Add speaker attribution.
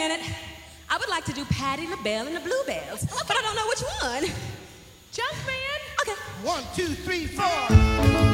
Speaker 1: minute. I would like to do Patti LaBelle and the Bluebells, but I don't know which one.
Speaker 2: Jumpman.
Speaker 1: Okay.
Speaker 3: 1, 2, 3, 4.